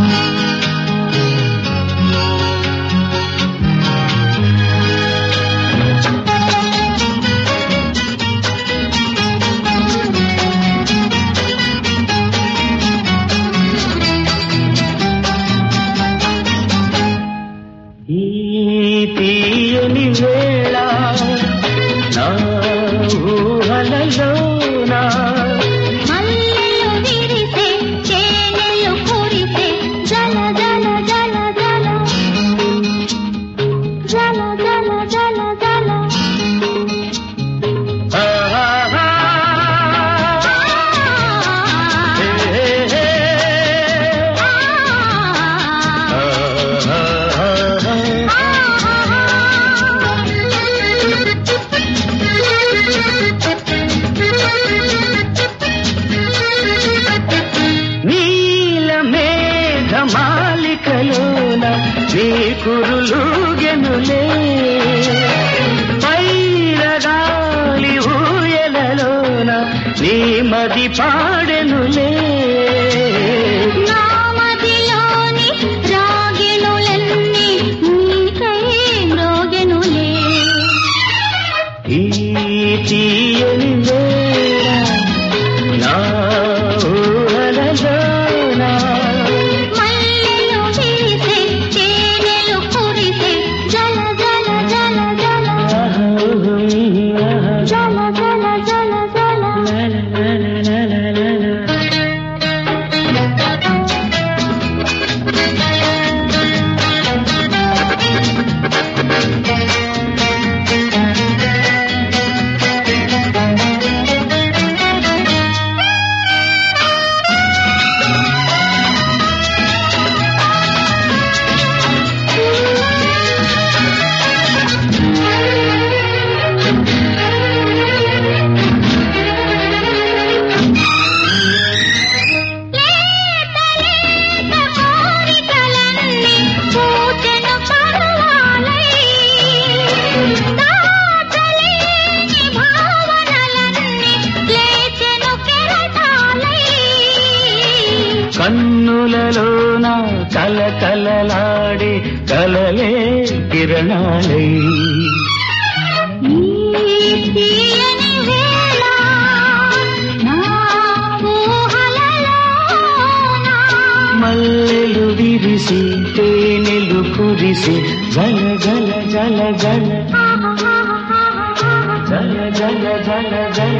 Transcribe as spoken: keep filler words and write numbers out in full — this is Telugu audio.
తీయని వేళ నా ఊహలలోనా మల్లెలు విరిసే చేనెలు కురిసే జల జల జల జల జల జల జల జల మాలికలోన నీ కురులు గెనులే పైరగాలి ఊయలలోన నీ మది పాడెనులే నామదిలోని రాగిణులన్నీ నీకై మ్రోగెనులే ఈ తీయని వేళ నా ఊహలలోనా కన్నులలోన కలకలలాడే కలలే కిరణాలై మల్లెలు విరిసి తేనెలు కురిసి జల జల జల జల జల జల జల జల